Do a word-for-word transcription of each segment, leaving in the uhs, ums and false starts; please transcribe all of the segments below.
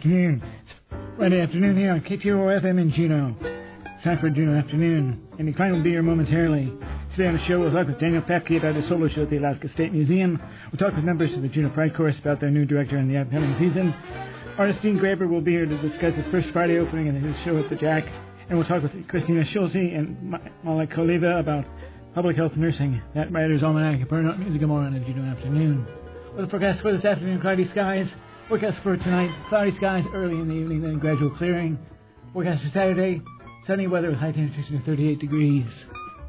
afternoon. It's Friday afternoon here on K T O F M in Juneau. It's time for Juneau Afternoon. Andy Klein will be here momentarily. Today on the show, we'll talk with Daniel Pepke about his solo show at the Alaska State Museum. We'll talk with members of the Juneau Pride Chorus about their new director in the upcoming season. Artist Dean Graber will be here to discuss his first Friday opening and his show at the Jack. And we'll talk with Christina Schulte and Malek Koleva about public health nursing. That Writer's Almanac and Burnout Music More on a Juneau Afternoon. With the forecast for this afternoon, cloudy skies. Forecast for tonight, cloudy skies early in the evening, then gradual clearing. Forecast for Saturday, sunny weather with high temperatures of thirty-eight degrees.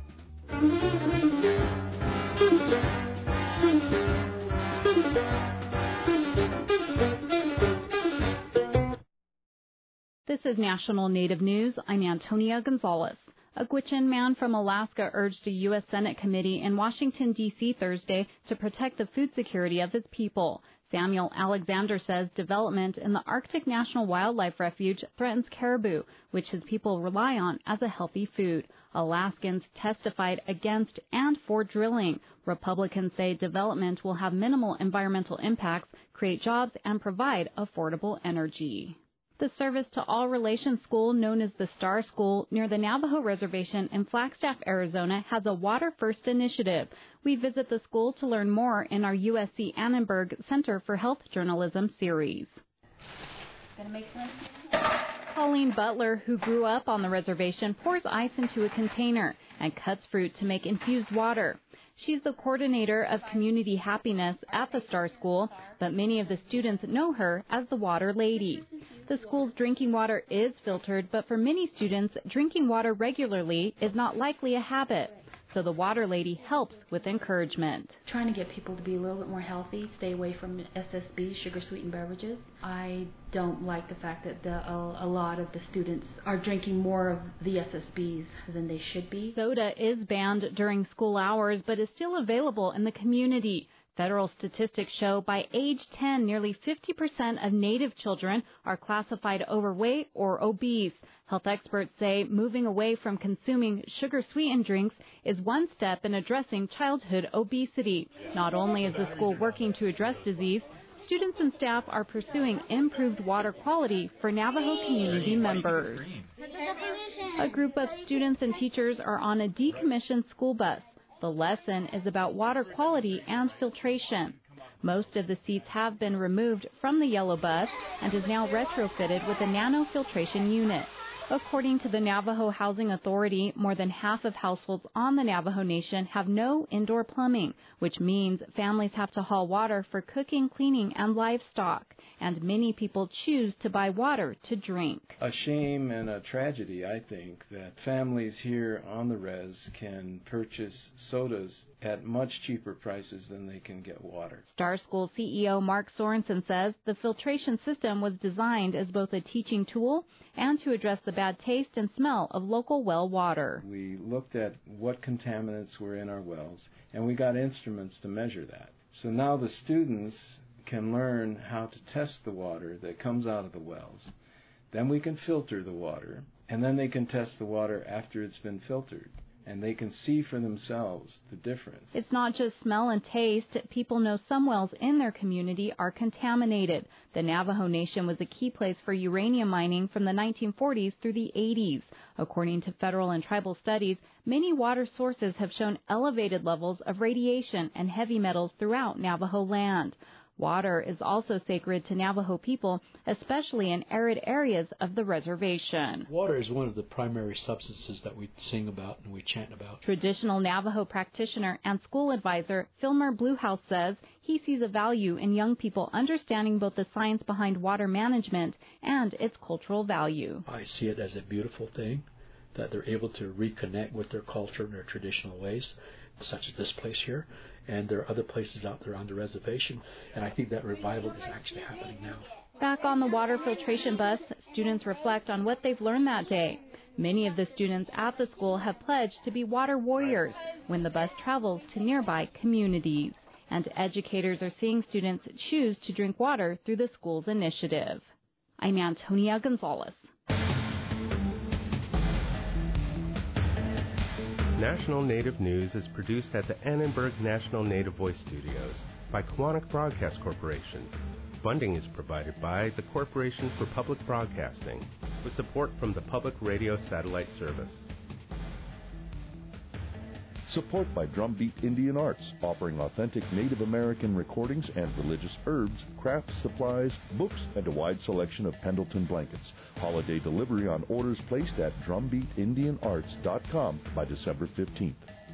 This is National Native News. I'm Antonia Gonzalez. A Gwich'in man from Alaska urged a U S Senate committee in Washington, D C Thursday to protect the food security of his people. Samuel Alexander says development in the Arctic National Wildlife Refuge threatens caribou, which his people rely on as a healthy food. Alaskans testified against and for drilling. Republicans say development will have minimal environmental impacts, create jobs, and provide affordable energy. The Service to All Relations School, known as the Star School, near the Navajo Reservation in Flagstaff, Arizona, has a Water First initiative. We visit the school to learn more in our U S C Annenberg Center for Health Journalism series. Gonna make some? Colleen Butler, who grew up on the reservation, pours ice into a container and cuts fruit to make infused water. She's the coordinator of community happiness at the Star School, but many of the students know her as the Water Lady. The school's drinking water is filtered, but for many students, drinking water regularly is not likely a habit. So the Water Lady helps with encouragement. Trying to get people to be a little bit more healthy, stay away from S S Bs, sugar-sweetened beverages. I don't like the fact that the, a, a lot of the students are drinking more of the S S Bs than they should be. Soda is banned during school hours, but is still available in the community. Federal statistics show by age ten, nearly fifty percent of Native children are classified overweight or obese. Health experts say moving away from consuming sugar-sweetened drinks is one step in addressing childhood obesity. Not only is the school working to address disease, students and staff are pursuing improved water quality for Navajo community members. A group of students and teachers are on a decommissioned school bus. The lesson is about water quality and filtration. Most of the seats have been removed from the yellow bus and is now retrofitted with a nanofiltration unit. According to the Navajo Housing Authority, more than half of households on the Navajo Nation have no indoor plumbing, which means families have to haul water for cooking, cleaning, and livestock. And many people choose to buy water to drink. A shame and a tragedy, I think, that families here on the res can purchase sodas at much cheaper prices than they can get water. Star School C E O Mark Sorensen says the filtration system was designed as both a teaching tool and to address the bad taste and smell of local well water. We looked at what contaminants were in our wells, and we got instruments to measure that. So now the students can learn how to test the water that comes out of the wells. Then we can filter the water, and then they can test the water after it's been filtered, and they can see for themselves the difference. It's not just smell and taste. People know some wells in their community are contaminated. The Navajo Nation was a key place for uranium mining from the nineteen forties through the eighties. According to federal and tribal studies, many water sources have shown elevated levels of radiation and heavy metals throughout Navajo land. Water is also sacred to Navajo people, especially in arid areas of the reservation. Water is one of the primary substances that we sing about and we chant about. Traditional Navajo practitioner and school advisor Filmer Bluehouse says he sees a value in young people understanding both the science behind water management and its cultural value. I see it as a beautiful thing that they're able to reconnect with their culture and their traditional ways, such as this place here. And there are other places out there on the reservation, and I think that revival is actually happening now. Back on the water filtration bus, students reflect on what they've learned that day. Many of the students at the school have pledged to be water warriors when the bus travels to nearby communities. And educators are seeing students choose to drink water through the school's initiative. I'm Antonia Gonzalez. National Native News is produced at the Annenberg National Native Voice Studios by Quantic Broadcast Corporation. Funding is provided by the Corporation for Public Broadcasting, with support from the Public Radio Satellite Service. Support by Drumbeat Indian Arts, offering authentic Native American recordings and religious herbs, craft supplies, books, and a wide selection of Pendleton blankets. Holiday delivery on orders placed at drumbeat indian arts dot com by December fifteenth.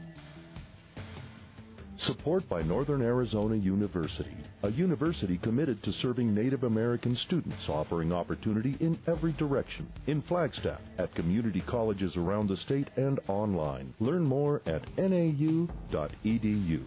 Support by Northern Arizona University, a university committed to serving Native American students, offering opportunity in every direction. In Flagstaff, at community colleges around the state, and online. Learn more at N A U dot E D U.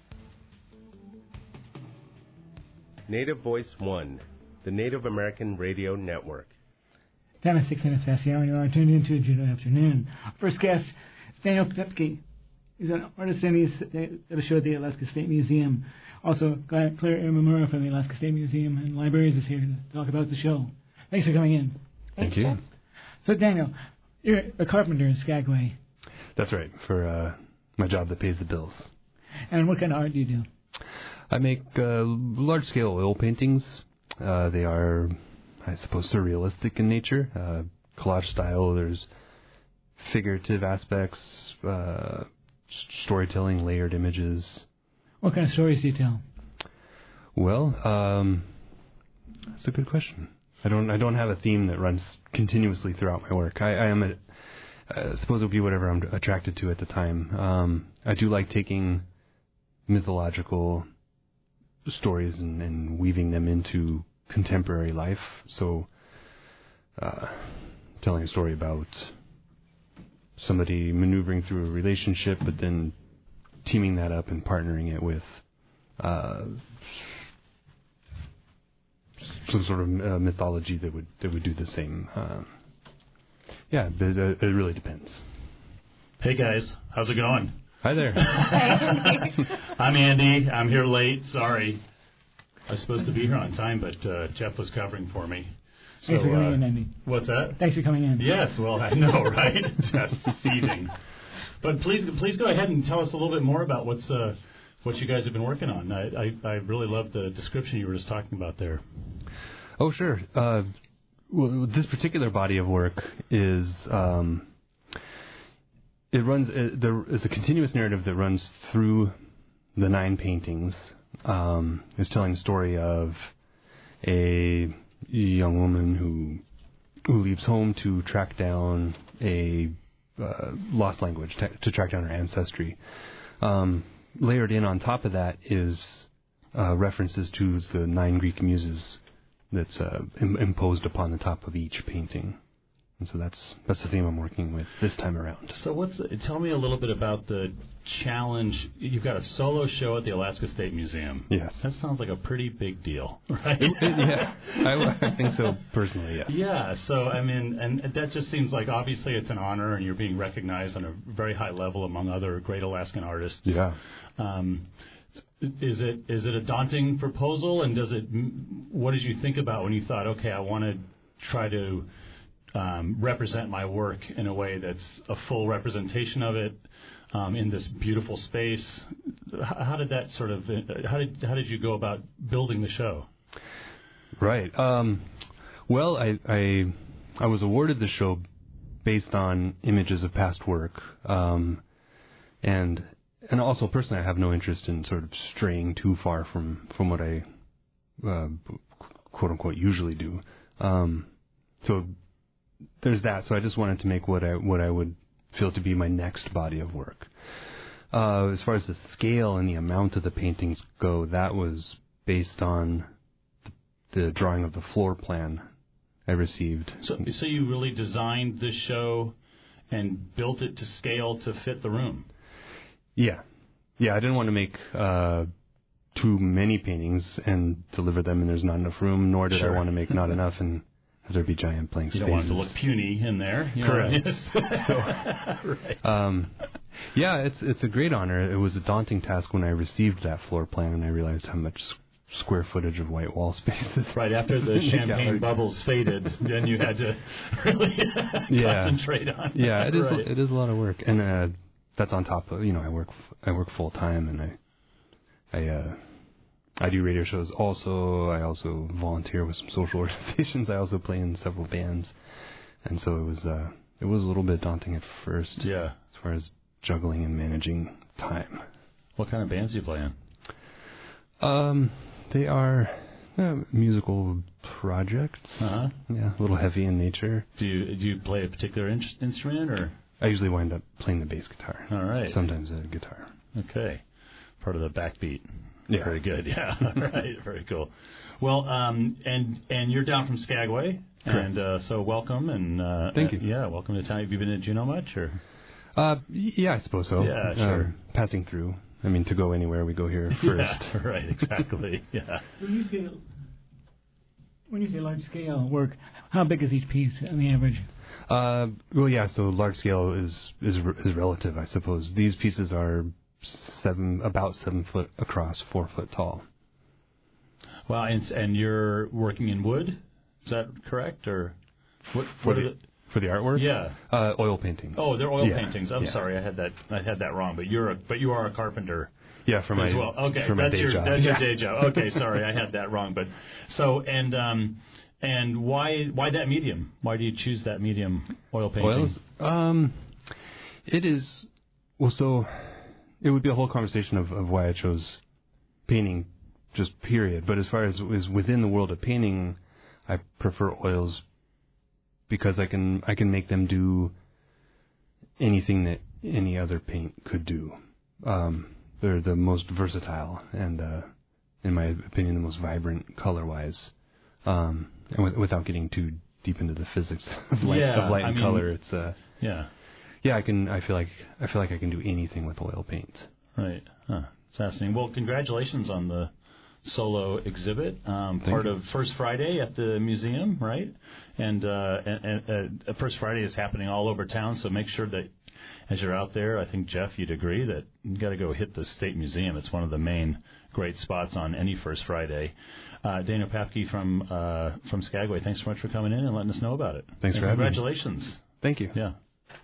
Native Voice One, the Native American Radio Network. Time is six minutes past the hour, and you are tuned into Juneau Afternoon. Our first guest is Daniel Pepke. He's an artist, and he's at a show at the Alaska State Museum. Also, Claire Imamura from the Alaska State Museum and Libraries is here to talk about the show. Thanks for coming in. Thank you. So, Daniel, you're a carpenter in Skagway. That's right, for uh, my job that pays the bills. And what kind of art do you do? I make uh, large-scale oil paintings. Uh, they are, I suppose, surrealistic in nature, uh, collage style. There's figurative aspects, uh, storytelling, layered images. What kind of stories do you tell? Well, um, that's a good question. I don't I don't have a theme that runs continuously throughout my work. I, I am a, I suppose it would be whatever I'm attracted to at the time. Um, I do like taking mythological stories and, and weaving them into contemporary life. So, uh, telling a story about somebody maneuvering through a relationship, but then teaming that up and partnering it with uh, some sort of uh, mythology that would that would do the same. Uh, yeah, but it, it really depends. Hey guys, how's it going? Hi there. I'm Andy. I'm here late. Sorry, I was supposed to be here on time, but uh, Jeff was covering for me. So, Thanks for coming uh, in, Andy. What's that? Thanks for coming in. Yes, well, I know, right? Just seething. But please, please go ahead and tell us a little bit more about what's uh, what you guys have been working on. I, I, I really love the description you were just talking about there. Oh, sure. Uh, well, this particular body of work is um, it runs. Uh, there is a continuous narrative that runs through the nine paintings. Um, it's telling the story of a young woman who who leaves home to track down a uh, lost language, to, to track down her ancestry. Um, layered in on top of that is uh, references to the nine Greek muses that's uh, im- imposed upon the top of each painting. And so that's that's the theme I'm working with this time around. So what's tell me a little bit about the challenge. You've got a solo show at the Alaska State Museum. Yes. That sounds like a pretty big deal, right? Yeah, I, I think so personally, yeah. Yeah, so I mean, and that just seems like obviously it's an honor and you're being recognized on a very high level among other great Alaskan artists. Yeah. Um, Is it is it a daunting proposal, and does it? What did you think about when you thought, okay, I want to try to um, represent my work in a way that's a full representation of it um, in this beautiful space? How, how did that sort of? How did how did you go about building the show? Right. Um, well, I, I I was awarded the show based on images of past work, um, and. And also, personally, I have no interest in sort of straying too far from, from what I, uh, quote-unquote, usually do. Um, so there's that. So I just wanted to make what I what I would feel to be my next body of work. Uh, as far as the scale and the amount of the paintings go, that was based on the, the drawing of the floor plan I received. So, so you really designed this show and built it to scale to fit the room? Yeah. Yeah, I didn't want to make uh, too many paintings and deliver them and there's not enough room, nor did Sure. I want to make not enough and have there be giant blank You spaces. don't want it to look puny in there. You know? Correct. so, right. Um, yeah, it's it's a great honor. It was a daunting task when I received that floor plan and I realized how much s- square footage of white wall space is. Right, after the champagne bubbles faded, then you had to really Yeah. concentrate on that. Yeah, it is Right. it is a lot of work. And uh, that's on top of, you know, I work I work full time and I I uh, I do radio shows also. I also volunteer with some social organizations. I also play in several bands. And so it was uh, it was a little bit daunting at first. Yeah. As far as juggling and managing time. What kind of bands do you play in? Um, they are uh, musical projects. Uh-huh. Yeah, a little heavy in nature. Do you do you play a particular in- instrument or? I usually wind up playing the bass guitar. All right. Sometimes a guitar. Okay. Part of the backbeat. Yeah. Very good. Yeah. All right. Very cool. Well, um, and and you're down from Skagway, Correct. and uh, so welcome and uh, thank you. Uh, yeah, welcome to town. Have you been to Juneau much or? Uh, yeah, I suppose so. Yeah, sure. Um, passing through. I mean, to go anywhere, we go here first. Yeah, right, exactly. Yeah. When you say, when you say large scale work, how big is each piece on the average? Uh, well, yeah. So large scale is is is relative, I suppose. These pieces are seven, about seven foot across, four foot tall. Wow, and and you're working in wood, is that correct, or what? For what the, are the for the artwork? Yeah. Uh, oil paintings. Oh, they're oil yeah. paintings. I'm yeah. sorry, I had that I had that wrong. But you're a but you are a carpenter. Yeah, for my as well. Okay, for my that's day your job. that's yeah. your day job. Okay, sorry, I had that wrong. But so and um and why why that medium? Why do you choose that medium, oil painting? Oils? Um, it is well. So it would be a whole conversation of, of why I chose painting, just period. But as far as is within the world of painting, I prefer oils because I can I can make them do anything that any other paint could do. Um, they're the most versatile and, uh, in my opinion, the most vibrant color-wise. Um, and w- without getting too deep into the physics of light, yeah, of light I and mean, color, it's uh, yeah, yeah. I can. I feel like I feel like I can do anything with oil paint. Right. Huh. Fascinating. Well, congratulations on the solo exhibit, um, part you. of First Friday at the museum, right? And, uh, and, and uh, First Friday is happening all over town, so make sure that as you're out there, I think, Jeff, you'd agree that you got to go hit the State Museum. It's one of the main great spots on any First Friday. Uh, Daniel Papke from uh, from Skagway, thanks so much for coming in and letting us know about it. Thanks and for having me. Congratulations. Thank you. Yeah.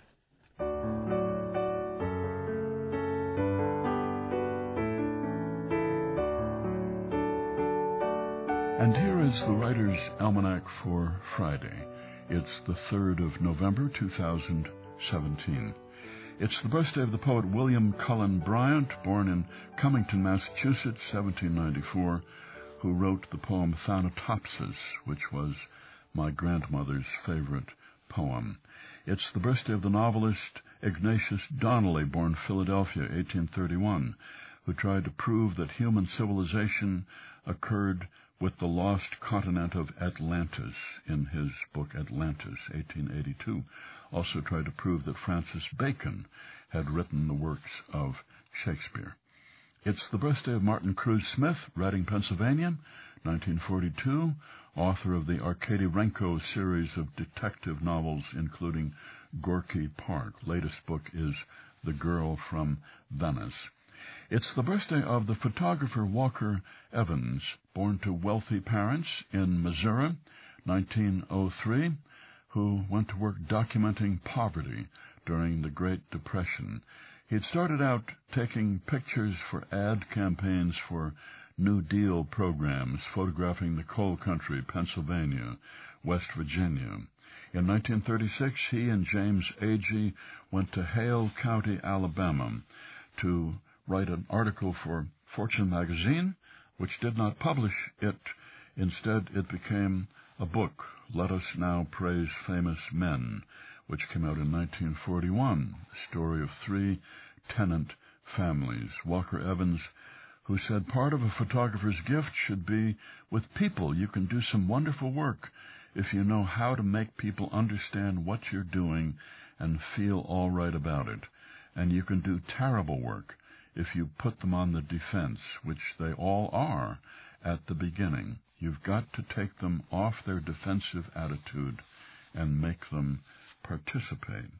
And here is the Writer's Almanac for Friday. It's the third of November, two thousand seventeen. It's the birthday of the poet William Cullen Bryant, born in Cummington, Massachusetts, seventeen ninety-four, who wrote the poem Thanatopsis, which was my grandmother's favorite poem. It's the birthday of the novelist Ignatius Donnelly, born Philadelphia, eighteen thirty-one, who tried to prove that human civilization occurred with the lost continent of Atlantis in his book Atlantis, eighteen eighty-two. Also tried to prove that Francis Bacon had written the works of Shakespeare. It's the birthday of Martin Cruz Smith, Reading, Pennsylvania, nineteen forty-two, author of the Arkady Renko series of detective novels, including Gorky Park. Latest book is The Girl from Venice. It's the birthday of the photographer Walker Evans, born to wealthy parents in Missouri, nineteen oh three, who went to work documenting poverty during the Great Depression. He had started out taking pictures for ad campaigns for New Deal programs, photographing the coal country, Pennsylvania, West Virginia. In nineteen thirty-six, he and James Agee went to Hale County, Alabama, to write an article for Fortune magazine, which did not publish it. Instead, it became a book, Let Us Now Praise Famous Men, which came out in nineteen forty-one, the story of three tenant families. Walker Evans, who said part of a photographer's gift should be with people. You can do some wonderful work if you know how to make people understand what you're doing and feel all right about it. And you can do terrible work if you put them on the defense, which they all are at the beginning. You've got to take them off their defensive attitude and make them participate.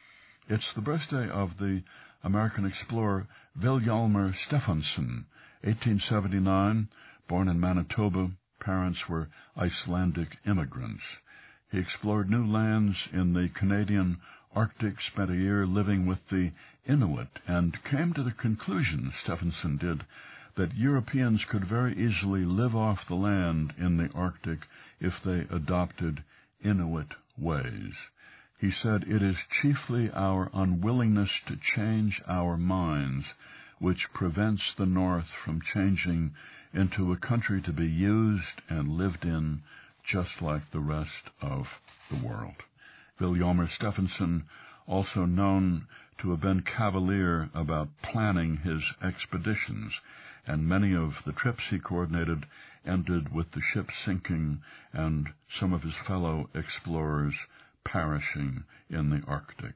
It's the birthday of the American explorer Vilhjalmur Stefansson, eighteen seventy-nine, born in Manitoba. Parents were Icelandic immigrants. He explored new lands in the Canadian Arctic, spent a year living with the Inuit, and came to the conclusion, Stefansson did, that Europeans could very easily live off the land in the Arctic if they adopted Inuit ways. He said, "It is chiefly our unwillingness to change our minds which prevents the North from changing into a country to be used and lived in just like the rest of the world." Vilhjalmur Stefansson, also known to have been cavalier about planning his expeditions, and many of the trips he coordinated ended with the ship sinking and some of his fellow explorers perishing in the Arctic.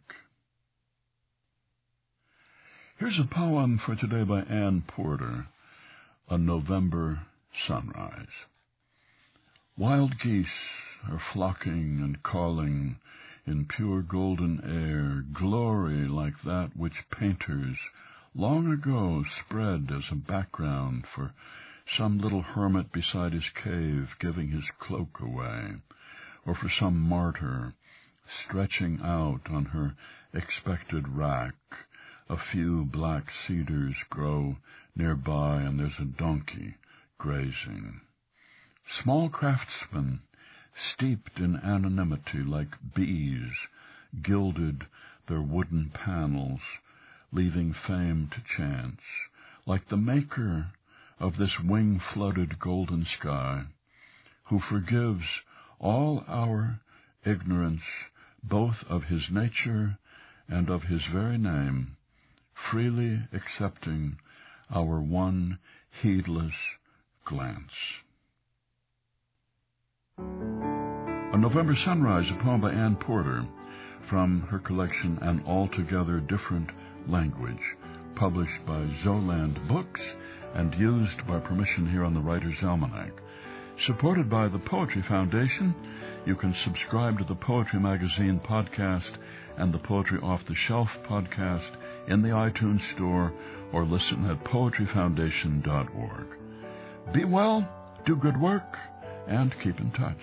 Here's a poem for today by Anne Porter, A November Sunrise. Wild geese are flocking and calling in pure golden air, glory like that which painters long ago spread as a background for some little hermit beside his cave giving his cloak away, or for some martyr stretching out on her expected rack. A few black cedars grow nearby, and there's a donkey grazing. Small craftsmen, steeped in anonymity like bees, gilded their wooden panels, leaving fame to chance, like the maker of this wing-flooded golden sky, who forgives all our ignorance, both of his nature and of his very name, freely accepting our one heedless glance. A November Sunrise, a poem by Anne Porter, from her collection An Altogether Different Language, published by Zoland Books and used by permission here on the Writer's Almanac. Supported by the Poetry Foundation, you can subscribe to the Poetry Magazine podcast and the Poetry Off the Shelf podcast in the iTunes Store, or listen at poetry foundation dot org. Be well, do good work, and keep in touch.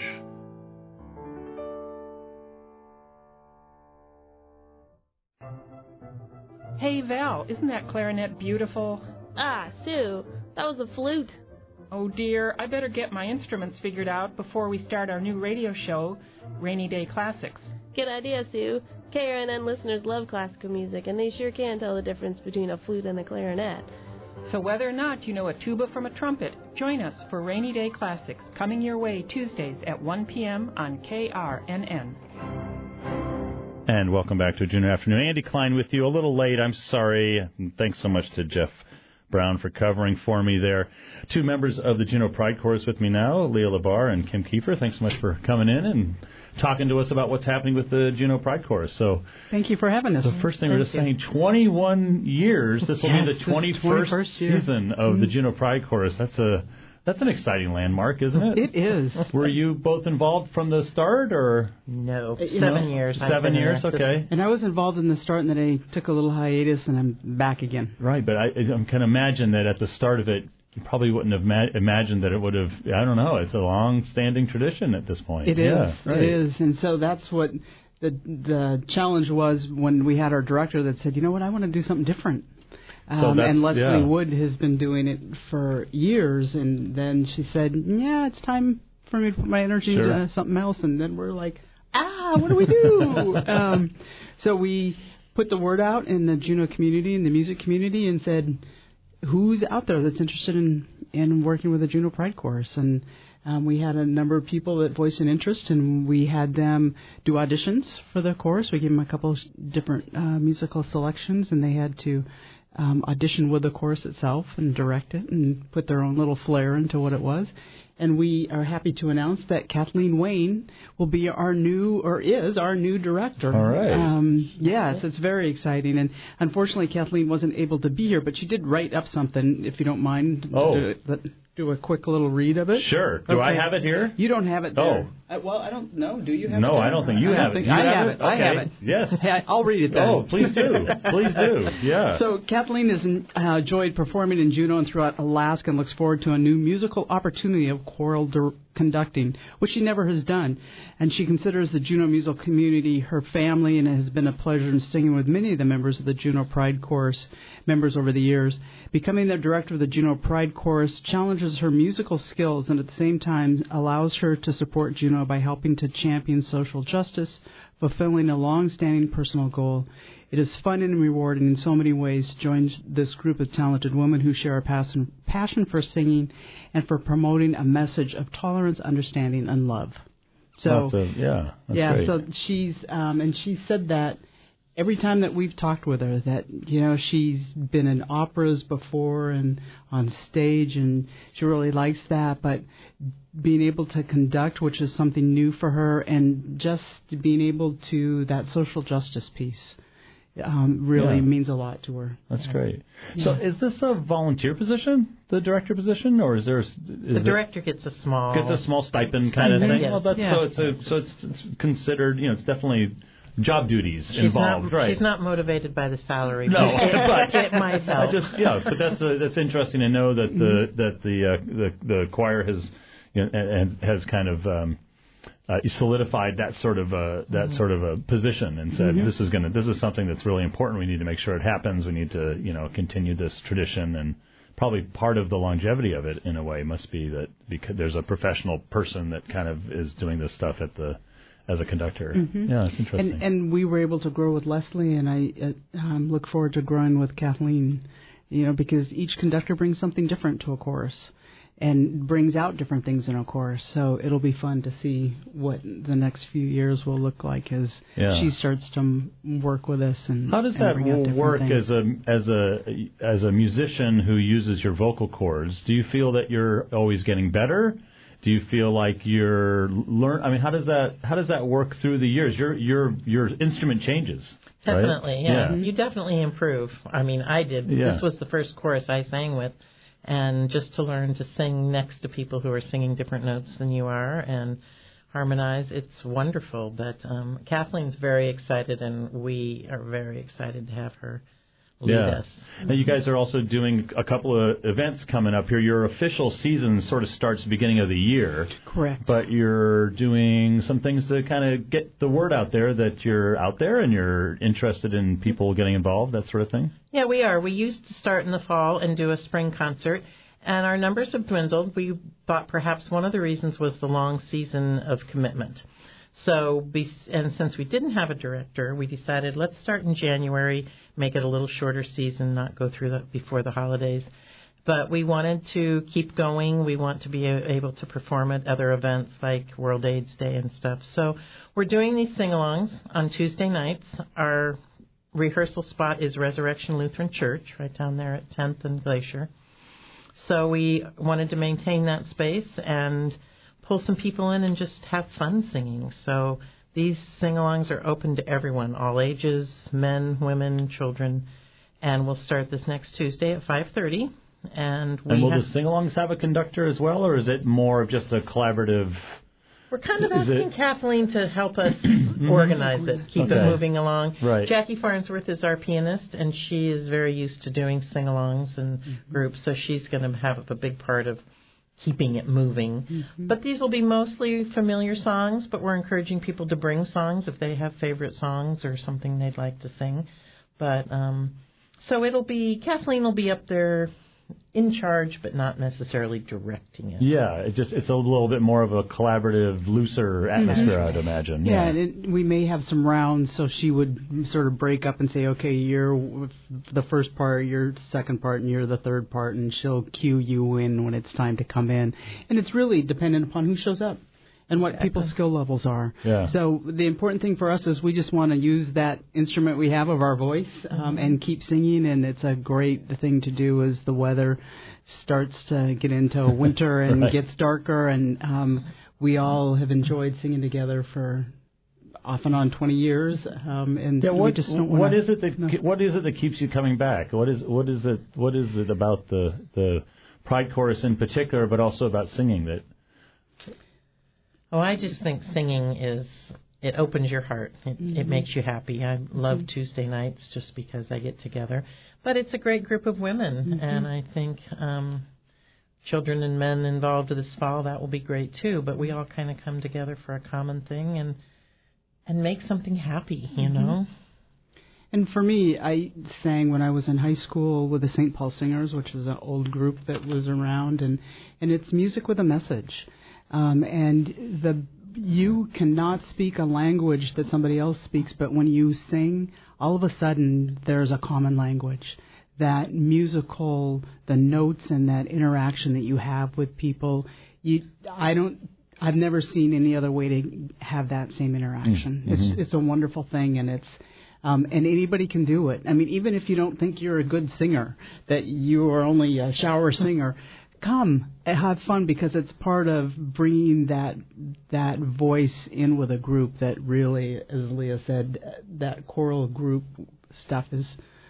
Hey, Val, isn't that clarinet beautiful? Ah, Sue, that was a flute. Oh, dear, I better get my instruments figured out before we start our new radio show, Rainy Day Classics. Good idea, Sue. K R N N listeners love classical music, and they sure can tell the difference between a flute and a clarinet. So whether or not you know a tuba from a trumpet, join us for Rainy Day Classics, coming your way Tuesdays at one p.m. on K R N N. And welcome back to Juno Afternoon. Andy Klein with you. A little late, I'm sorry. Thanks so much to Jeff Brown for covering for me there. Two members of the Juno Pride Chorus with me now, Leah Labar and Kim Kiefer. Thanks so much for coming in and talking to us about what's happening with the Juno Pride Chorus. So, thank you for having us. The first thing Thank we're just you. saying, twenty-one years. This will yes, be the twenty-first season of mm-hmm. the Juno Pride Chorus. That's a That's an exciting landmark, isn't it? It is. Were you both involved from the start, or no? You seven know, years. Seven years, okay. And I was involved in the start, and then I took a little hiatus, and I'm back again. Right, but I, I can imagine that at the start of it, you probably wouldn't have ma- imagined that it would have. I don't know. It's a long-standing tradition at this point. It yeah, is. Right. It is, and so that's what the the challenge was when we had our director that said, you know what, I want to do something different. So Um, and Leslie yeah. Wood has been doing it for years, and then she said, yeah, it's time for me to put my energy Sure. into something else. And then we're like, ah, what do we do? um, so we put the word out in the Juno community, in the music community, and said, who's out there that's interested in, in working with the Juno Pride Chorus? And um, we had a number of people that voiced an interest, and we had them do auditions for the chorus. We gave them a couple of different uh, musical selections, and they had to Um, audition with the chorus itself and direct it and put their own little flair into what it was. And we are happy to announce that Kathleen Wayne will be our new, or is our new director. All right. Um, yes, it's very exciting. And unfortunately, Kathleen wasn't able to be here, but she did write up something, if you don't mind. Oh. Do, do, do a quick little read of it. Sure. Do okay. I have it here? You don't have it there. Oh. Uh, well, I don't know. Do you have no, it there? I don't think you I have don't it. think You I have have it? it. I Okay. have it. Yes. I'll read it then. Oh, please do. Please do. Yeah. So Kathleen has uh, enjoyed performing in Juneau and throughout Alaska and looks forward to a new musical opportunity of choral dir- conducting, which she never has done. And she considers the Juneau musical community her family, and it has been a pleasure in singing with many of the members of the Juneau Pride Chorus members over the years. Becoming the director of the Juneau Pride Chorus challenges her musical skills and at the same time allows her to support Juneau by helping to champion social justice, fulfilling a long-standing personal goal. It is fun and rewarding in so many ways to join this group of talented women who share a passion, passion for singing and for promoting a message of tolerance, understanding, and love. So, Lots of, yeah, that's yeah. great. So she's um, and she said that every time that we've talked with her, that you know she's been in operas before and on stage, and she really likes that. But being able to conduct, which is something new for her, and just being able to that social justice piece. Um, really Yeah. means a lot to her. That's great. So is this a volunteer position, the director position, or is there? Is the it, director gets a small gets a small stipend kind of stipend, thing. yes. Well, that's Yeah. so it's a, so it's, it's considered. You know, it's definitely job duties she's involved, not, right? She's not motivated by the salary. No, but but it might help. I just yeah, but that's a, that's interesting to know that the that the uh, the the choir has you know, and, and has kind of. Um, Uh, solidified that sort of a that Mm-hmm. sort of a position and said Mhm. this is going to this is something that's really important. We need to make sure it happens. We need to you know continue this tradition, and probably part of the longevity of it in a way must be that because there's a professional person that kind of is doing this stuff at the as a conductor. Mm-hmm. Yeah, it's interesting. And, and we were able to grow with Leslie, and I uh, um, look forward to growing with Kathleen. You know, because each conductor brings something different to a chorus. And brings out different things in a chorus, so it'll be fun to see what the next few years will look like as Yeah. she starts to m- work with us. And How does and that bring out different work things. as a as a as a musician who uses your vocal cords? Do you feel that you're always getting better? Do you feel like you're learn? I mean, how does that how does that work through the years? Your your your instrument changes. right? Definitely, yeah. You definitely improve. I mean, I did. Yeah. This was the first chorus I sang with. And just to learn to sing next to people who are singing different notes than you are and harmonize, it's wonderful. But um, Kathleen's very excited, and we are very excited to have her lead Yeah. us. Now, you guys are also doing a couple of events coming up here. Your official season sort of starts beginning of the year. Correct. But you're doing some things to kind of get the word out there that you're out there and you're interested in people getting involved, that sort of thing? Yeah, we are. We used to start in the fall and do a spring concert, and our numbers have dwindled. We thought perhaps one of the reasons was the long season of commitment. So, be, and since we didn't have a director, we decided let's start in January, make it a little shorter season, not go through that before the holidays. But we wanted to keep going. We want to be able to perform at other events like World AIDS Day and stuff. So we're doing these sing-alongs on Tuesday nights. Our rehearsal spot is Resurrection Lutheran Church, right down there at tenth and Glacier. So we wanted to maintain that space and pull some people in and just have fun singing. So these sing-alongs are open to everyone, all ages, men, women, children. And we'll start this next Tuesday at five thirty. And, we And will have, the sing-alongs have a conductor as well, or is it more of just a collaborative? we're kind of is asking it- Kathleen to help us organize it, keep Okay. it moving along. Right. Jackie Farnsworth is our pianist, and she is very used to doing sing-alongs and groups, so she's going to have a big part of keeping it moving. Mm-hmm. But these will be mostly familiar songs, but we're encouraging people to bring songs if they have favorite songs or something they'd like to sing. But um, so it'll be, Kathleen will be up there in charge, but not necessarily directing it. Yeah, it just it's a little bit more of a collaborative, looser atmosphere, I'd imagine. Yeah, and it, we may have some rounds, so she would sort of break up and say, okay, you're w- the first part, you're the second part, and you're the third part, and she'll cue you in when it's time to come in. And it's really dependent upon who shows up and what people's skill levels are. Yeah. So the important thing for us is we just want to use that instrument we have of our voice um, and keep singing, and it's a great thing to do as the weather starts to get into winter and Right. gets darker, and um, we all have enjoyed singing together for off and on twenty years, um, and Yeah, we what just don't what wanna, is it that what is it that keeps you coming back? What is what is it what is it about the the Pride Chorus in particular, but also about singing that? Oh, I just think singing is, it opens your heart. It, Mm-hmm. it makes you happy. I love Tuesday nights just because I get together. But it's a great group of women, Mm-hmm. and I think um, children and men involved this fall, that will be great too. But we all kind of come together for a common thing and and make something happy, you Mm-hmm. know. And for me, I sang when I was in high school with the Saint Paul Singers, which is an old group that was around, and, and it's music with a message. Um, and the you cannot speak a language that somebody else speaks, but when you sing, all of a sudden there's a common language. That musical, the notes and that interaction that you have with people, you, I don't, I've never seen any other way to have that same interaction. Mm-hmm. It's it's a wonderful thing, and it's um, and anybody can do it. I mean, even if you don't think you're a good singer, that you are only a shower singer, come and have fun, because it's part of bringing that that voice in with a group that really, as Leah said, that choral group stuff is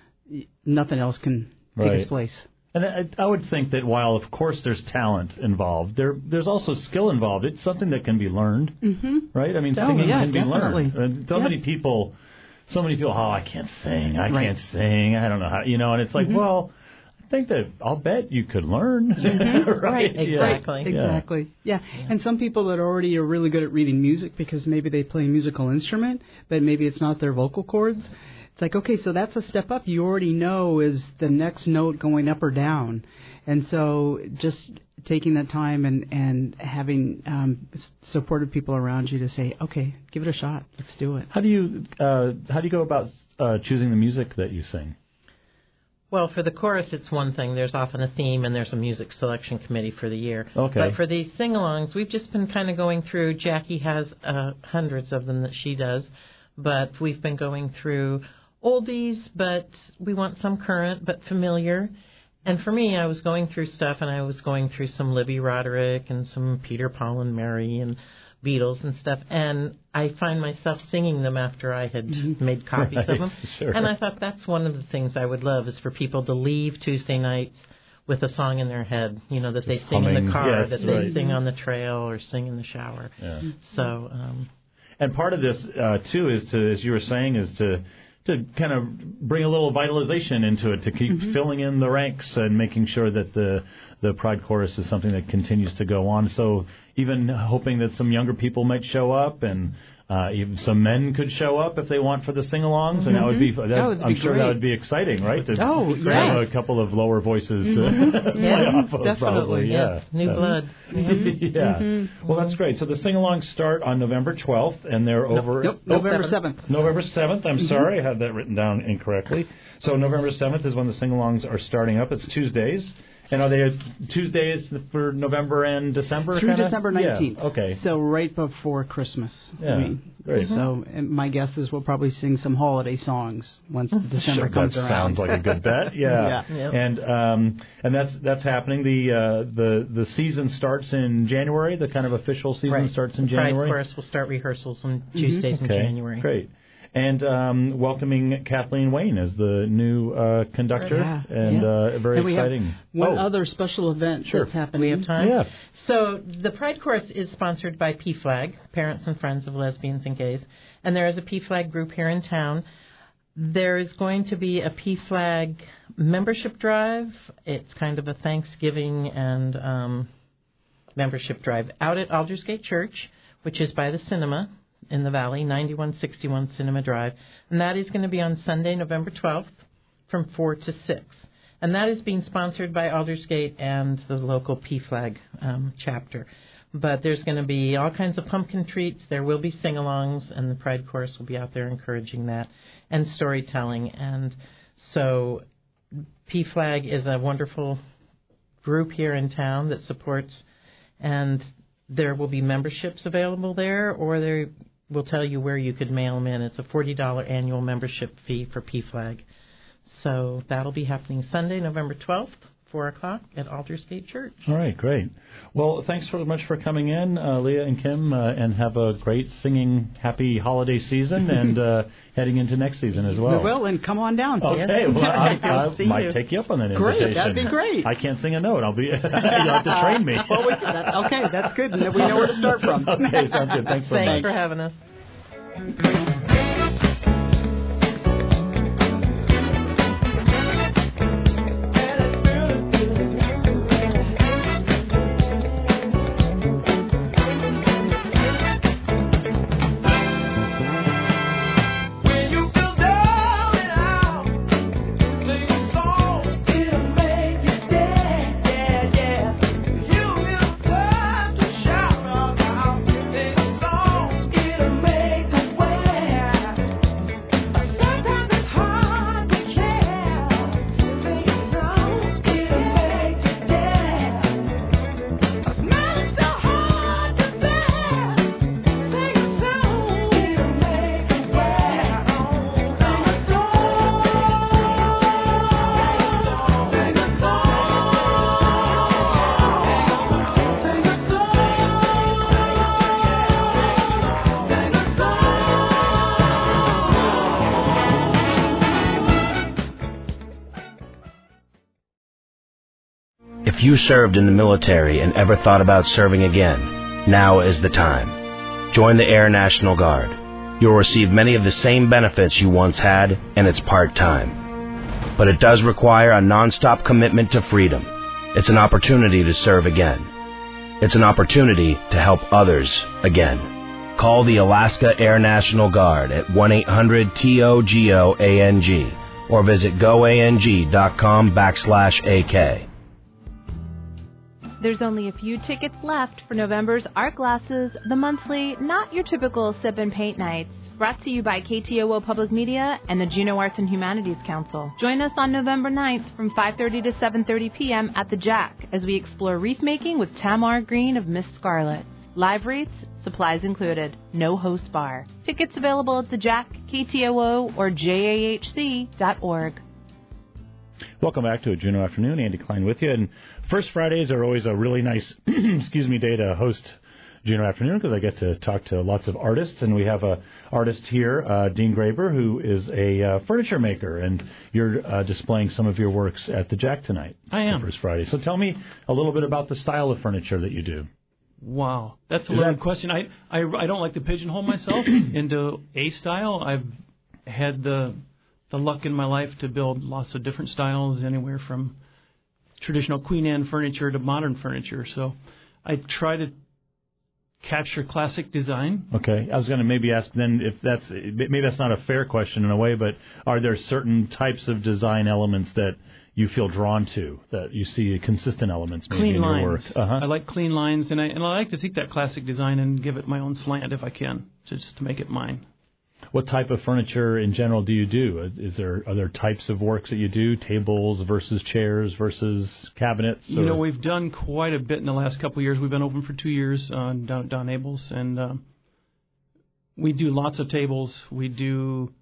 nothing else can take Right. its place. And I, I would think that while, of course, there's talent involved, there there's also skill involved. It's something that can be learned, Mm-hmm. right? I mean, Oh, singing yeah, can be definitely. learned. And so Yeah. many people, so many people, oh, I can't sing, I Right. can't sing, I don't know how, you know, and it's like, Mhm. well, I think that I'll bet you could learn, Mhm. right? Yeah. Exactly. Exactly. Yeah. And some people that already are really good at reading music because maybe they play a musical instrument, but maybe it's not their vocal cords. It's like, okay, so that's a step up. You already know is the next note going up or down. And so just taking that time and, and having um, s- supportive people around you to say, okay, give it a shot. Let's do it. How do you uh, how do you go about uh, choosing the music that you sing? Well, for the chorus, it's one thing. There's often a theme, and there's a music selection committee for the year. Okay. But for these sing-alongs, we've just been kind of going through. Jackie has uh, hundreds of them that she does, but we've been going through oldies, but we want some current but familiar. And for me, I was going through stuff, and I was going through some Libby Roderick and some Peter, Paul, and Mary and Beatles and stuff, and I find myself singing them after I had made copies Right, of them. sure. And I thought that's one of the things I would love is for people to leave Tuesday nights with a song in their head, you know, that they Just sing in humming. the car, Yes, that they right. sing on the trail or sing in the shower. Yeah. So, um, And part of this, uh, too, is to, as you were saying, is to to kind of bring a little vitalization into it, to keep Mm-hmm. filling in the ranks and making sure that the the Pride Chorus is something that continues to go on. So even hoping that some younger people might show up, and uh, even some men could show up if they want for the sing-alongs, and that would be, that, That would be I'm sure great. that would be exciting, right? To Oh, have yes. a couple of lower voices to Mhm. play Yeah, off of, definitely, probably. yes. Yeah. New Yeah. blood. yeah. Mm-hmm. Well, that's great. So the sing-alongs start on November twelfth, and they're over... Nope, November seventh. November seventh. I'm Mhm. sorry, I had that written down incorrectly. So November seventh is when the sing-alongs are starting up. It's Tuesdays. And are they Tuesdays for November and December? Through kinda? December nineteenth. Yeah, okay. So right before Christmas. Yeah, I mean, great. So and my guess is we'll probably sing some holiday songs once December Sure, comes that around. sounds like a good bet. Yeah, Yeah. Yep. and um, and that's that's happening. The uh, the the season starts in January. The kind of official season Right. starts in The Pride January. Chorus will start rehearsals on Tuesdays Okay, in January. Great. And um, welcoming Kathleen Wayne as the new uh, conductor, Yeah, and yeah. uh, very And we have exciting. One Oh. other special event Sure. that's happening. We have time? Yeah. So the Pride Chorus is sponsored by P FLAG, Parents and Friends of Lesbians and Gays, and there is a P FLAG group here in town. There is going to be a P FLAG membership drive. It's kind of a Thanksgiving and um, membership drive out at Aldersgate Church, which is by the cinema in the Valley, ninety-one sixty-one Cinema Drive, and that is going to be on Sunday, November twelfth, from four to six. And that is being sponsored by Aldersgate and the local P FLAG um, chapter. But there's going to be all kinds of pumpkin treats. There will be sing-alongs, and the Pride Chorus will be out there encouraging that, and storytelling. And so P FLAG is a wonderful group here in town that supports, and there will be memberships available there, or they will tell you where you could mail them in. It's a forty dollars annual membership fee for P FLAG. So that'll be happening Sunday, November twelfth, four o'clock at Aldersgate Church. All right, great. Well, thanks so much for coming in, uh, Leah and Kim, uh, and have a great singing, happy holiday season, and uh, heading into next season as well. We will, and come on down. Okay, well, I, I See might you. take you up on that Great, invitation. that'd be great. I can't sing a note. I'll be. You'll have to train me. Well, we, that, okay, that's good. We know where to start from. Okay, sounds good. Thanks so Thanks much. for having us. If you served in the military and ever thought about serving again, now is the time. Join the Air National Guard. You'll receive many of the same benefits you once had, and it's part-time. But it does require a non-stop commitment to freedom. It's an opportunity to serve again. It's an opportunity to help others again. Call the Alaska Air National Guard at one eight hundred T O G O A N G or visit goang.com backslash AK. There's only a few tickets left for November's Art Glasses, the monthly, not your typical sip and paint nights, brought to you by K T O O Public Media and the Juneau Arts and Humanities Council. Join us on November ninth from five thirty to seven thirty p.m. at the Jack as we explore wreath making with Tamar Green of Miss Scarlet. Live wreaths, supplies included, no host bar. Tickets available at the Jack, K T O O, or J A H C dot org. Welcome back to a Juneau Afternoon. Andy Klein with you. And first Fridays are always a really nice, excuse me, day to host Juneau Afternoon because I get to talk to lots of artists. And we have a artist here, uh, Dean Graber, who is a uh, furniture maker. And you're uh, displaying some of your works at the Jack tonight. I am. First Friday. So tell me a little bit about the style of furniture that you do. Wow, that's a Is loaded that- question. I, I I don't like to pigeonhole myself into a style. I've had the the luck in my life to build lots of different styles, anywhere from traditional Queen Anne furniture to modern furniture. So I try to capture classic design. Okay. I was going to maybe ask then if that's, maybe that's not a fair question in a way, but are there certain types of design elements that you feel drawn to, that you see consistent elements maybe Clean in lines. your work? Uh-huh. I like clean lines, and I and I like to take that classic design and give it my own slant if I can, just to make it mine. What type of furniture in general do you do? Is there are there types of works that you do? Tables versus chairs versus cabinets? You or? know, we've done quite a bit in the last couple of years. We've been open for two years uh, down at Don Abel's, and um, we do lots of tables. We do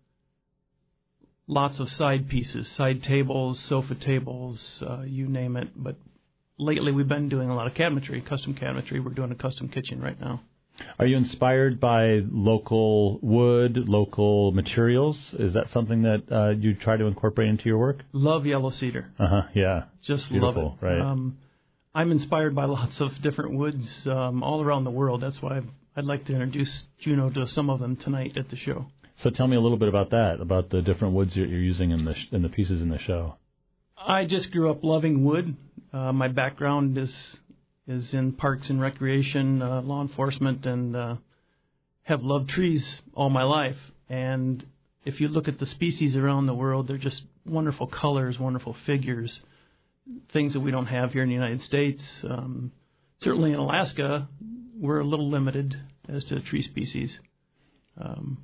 lots of side pieces, side tables, sofa tables, uh, you name it. But lately we've been doing a lot of cabinetry, custom cabinetry. We're doing a custom kitchen right now. Are you inspired by local wood, local materials? Is that something that uh, you try to incorporate into your work? Love yellow cedar. Uh-huh, yeah. Just Beautiful, love it. right. Um, I'm inspired by lots of different woods um, all around the world. That's why I've, I'd like to introduce Juneau to some of them tonight at the show. So tell me a little bit about that, about the different woods you're you're using in the sh- in the pieces in the show. I just grew up loving wood. Uh, my background is is in parks and recreation, uh, law enforcement, and uh, have loved trees all my life. And if you look at the species around the world, they're just wonderful colors, wonderful figures, things that we don't have here in the United States. Um, certainly in Alaska, we're a little limited as to tree species. Um,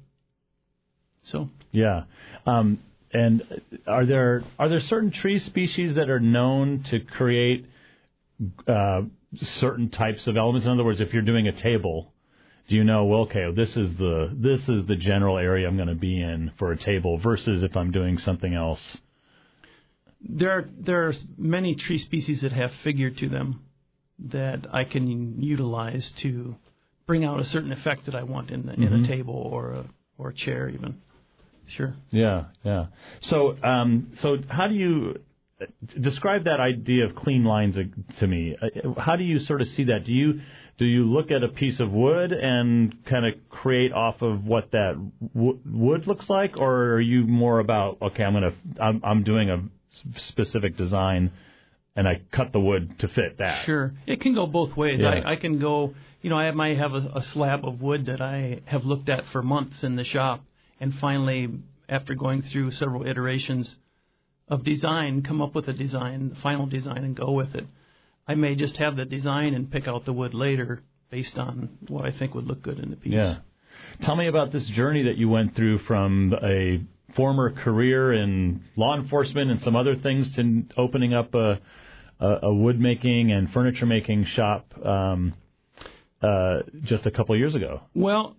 so Yeah. Um, and are there are there certain tree species that are known to create uh, certain types of elements? In other words, if you're doing a table, do you know, well, okay, this is the this is the general area I'm going to be in for a table versus if I'm doing something else? There are, there are many tree species that have figure to them that I can utilize to bring out a certain effect that I want in, in Mhm. a table or a or a chair even. Sure. Yeah, yeah. So, um, so how do you describe that idea of clean lines to me? How do you sort of see that? Do you do you look at a piece of wood and kind of create off of what that w- wood looks like, or are you more about, okay, I'm gonna I'm, I'm doing a specific design and I cut the wood to fit that? Sure. It can go both ways. Yeah. I, I can go, you know, I might have a, a slab of wood that I have looked at for months in the shop, and finally, after going through several iterations of design, come up with a design, the final design, and go with it. I may just have the design and pick out the wood later based on what I think would look good in the piece. Yeah. Tell me about this journey that you went through from a former career in law enforcement and some other things to opening up a, a, a wood making and furniture making shop um, uh, just a couple of years ago. Well,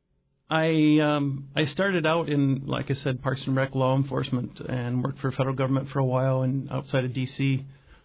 I um, I started out in, like I said, Parks and Rec law enforcement and worked for federal government for a while and outside of D C.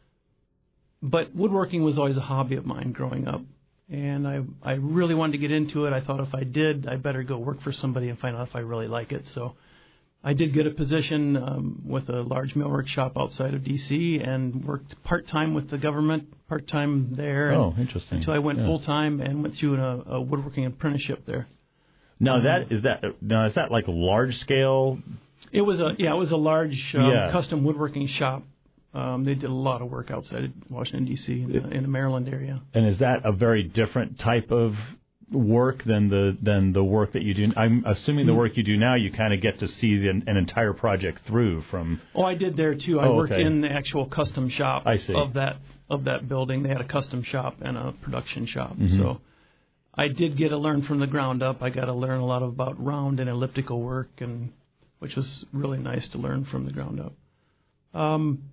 But woodworking was always a hobby of mine growing up. And I I really wanted to get into it. I thought if I did, I better go work for somebody and find out if I really like it. So I did get a position um, with a large millwork shop outside of D C and worked part-time with the government, part-time there. Oh, and, interesting. Until I went Yeah. full-time and went through a, a woodworking apprenticeship there. Now Um, that is that now is that like large scale? It was a yeah, it was a large um, Yeah. custom woodworking shop. Um, they did a lot of work outside of Washington D C in the, in the Maryland area. And is that a very different type of work than the than the work that you do? I'm assuming the work you do now, you kind of get to see the, an entire project through from. Oh, I did there too. I Oh, worked okay. in the actual custom shop I see. of that of that building. They had a custom shop and a production shop. Mhm. So I did get to learn from the ground up. I got to learn a lot about round and elliptical work, and which was really nice to learn from the ground up. Um,